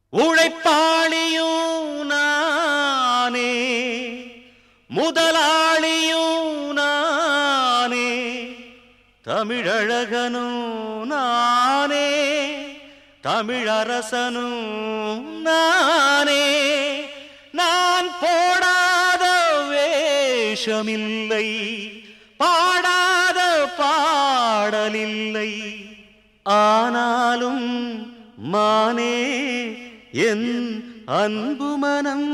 உழைப்பாளியும் நானே, முதலாளியும் நானே, தமிழழகனும் நானே, தமிழரசனும் நானே. நான் போடாத வேஷமில்லை, பாடாத பாடலில்லை. ஆனாலும் மானே என் அன்பு மனம்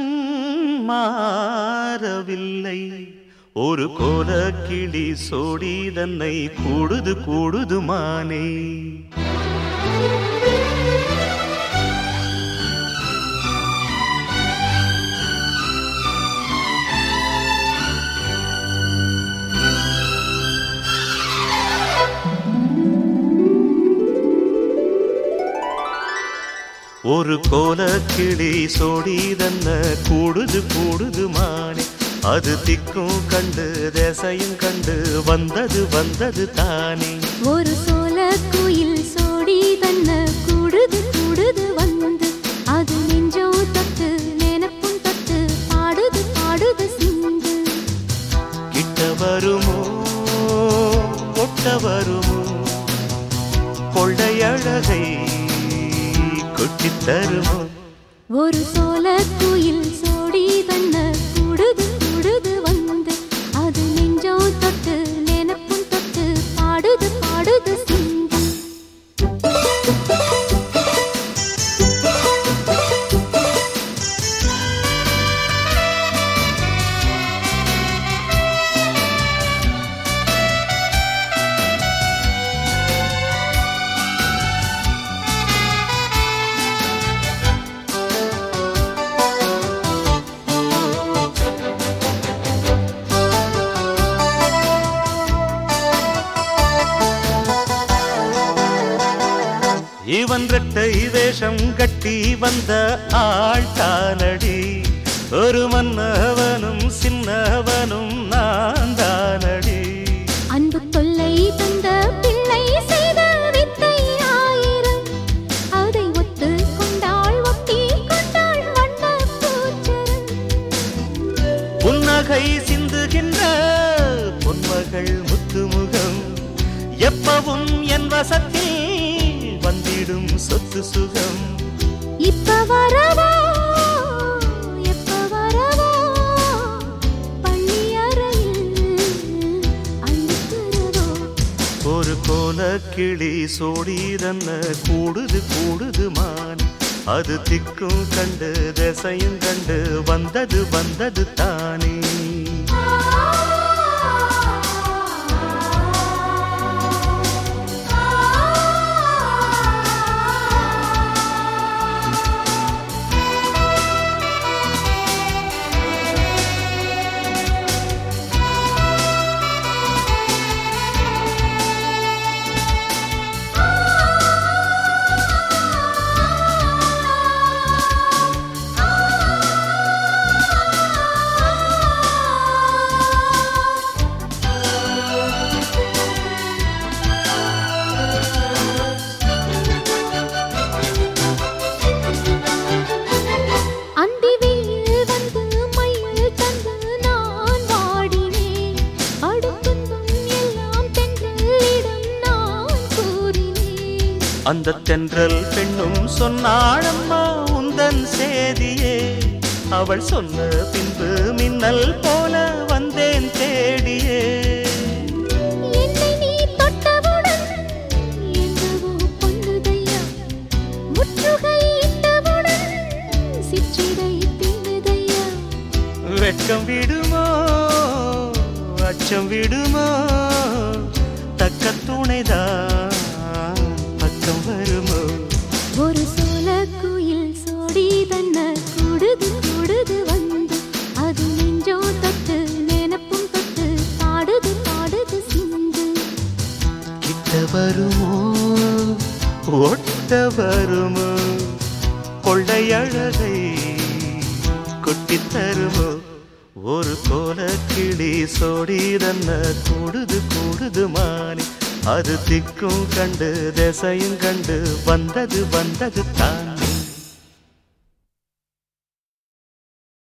மாறவில்லை. ஒரு கோலக்கிளி சோடி தன்னை கூடுது கூடுது மானே. ஒரு கோலக்கிளி சோடி தன்ன கூடுது கூடுது மானே. அது திக்கும் கண்டு தேசையும் கண்டு வந்தது வந்தது தானே. ஒரு சோல குயில் சோடி தன்ன கூடுது கூடுது வந்து அது நெஞ்சோ தத்து நினைப்பும் தத்து பாடுது பாடுது சிந்து. கிட்ட வருமோ ஒட்ட வருமோ கொள்ளையழகை கொட்டி தருமோ. ஒரு சோல குயில் சோடி தன்ன கூடுது கூடுது வந்து அது நெஞ்சோ தொட்டு நினைப்பும் தொட்டு பாடுது பாடுது சிந்து. இவன் ரெட்டை வேஷம் கட்டி வந்த ஆள் தானடி. ஒரு மன்னவனும் சின்னவனும் நான் தானடி. அன்பு தொல்லை தந்த பிள்ளை செய்த வித்தை ஆயிரம் அதை ஒத்து கொண்டாள் ஒட்டி கொண்டாள் வண்ண பூச்சரம். புன்னகை சிந்துகின்ற பொன்மகள் முத்துமுகம் எப்பவும் என் வசத்தில் வந்திடும் சொத்து சுகம். இப்ப வரவோ எப்ப வரவோ பள்ளி அறையில் அழுத்தரவோ. ஒரு கோலக்கிளி சோடி தன்ன கூடுது கூடுது மான். அது திக்கும் கண்டு திசையும் கண்டு வந்தது வந்தது தானே. அந்த தென்றல் பெண்ணும் சொன்னாளம்மா உந்தன் சேதியே. அவள் சொன்ன பின்பு மின்னல் போல வந்தேன் தேடியே. என்னை நீ தொட்டவுடன் என்னவோ பொன்னுதையா, முற்றுகை இட்டவுடன் சிற்றிடை தின்னுதையா. வெட்கம் விடுமோ அச்சம் விடுமோ தக்க துணைதான் பக்கம் வருமோ. ஒரு சோல குயில் சோடி தன்ன கூடுது கூடுது வந்து அது நெஞ்சோ தொட்டு நினைப்பும் தொட்டு பாடுது பாடுது சிந்து. கிட்ட வருமோ ஒட்ட வருமோ கொள்ளையழகை கொட்டி தருமோ. ஒரு கோலக்கிளி சோடி தன்ன கூடுது கூடுது மானே. அது திக்கும் கண்டு திசையும் கண்டு வந்தது வந்தது தான்.